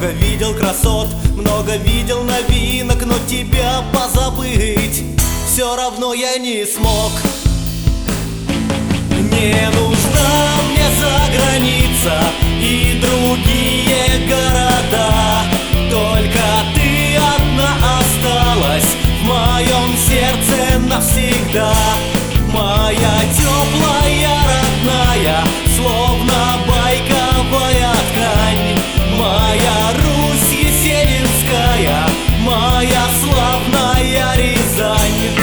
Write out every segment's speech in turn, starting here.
Много видел красот, много видел новинок, но тебя позабыть все равно я не смог. Не нужна мне заграница и другие города, только ты одна осталась в моем сердце навсегда. Моя теплая, родная, словно байковая ткань, моя Русь есенинская, моя славная Рязань.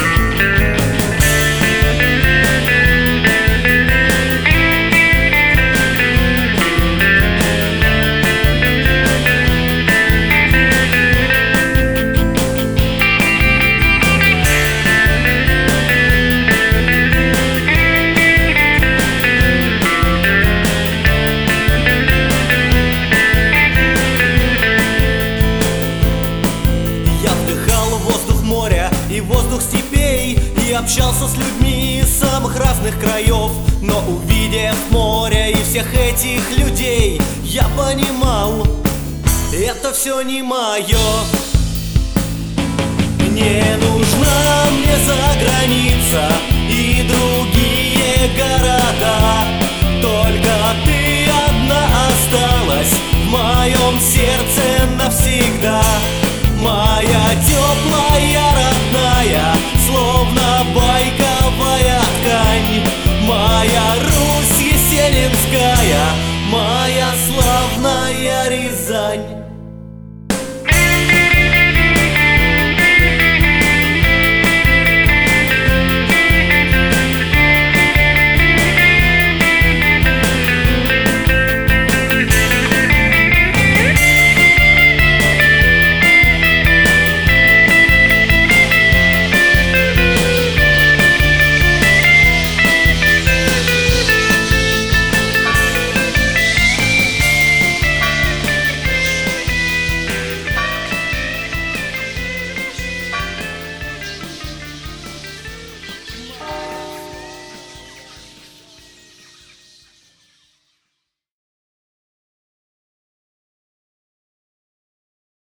И воздух степей, и общался с людьми из самых разных краев. Но увидев море и всех этих людей, я понимал, это все не мое. Не нужна мне заграница и другие города, только ты одна осталась в моем сердце навсегда. Моя теплая, родная, словно байковая ткань, моя Русь есенинская, моя славная Рязань.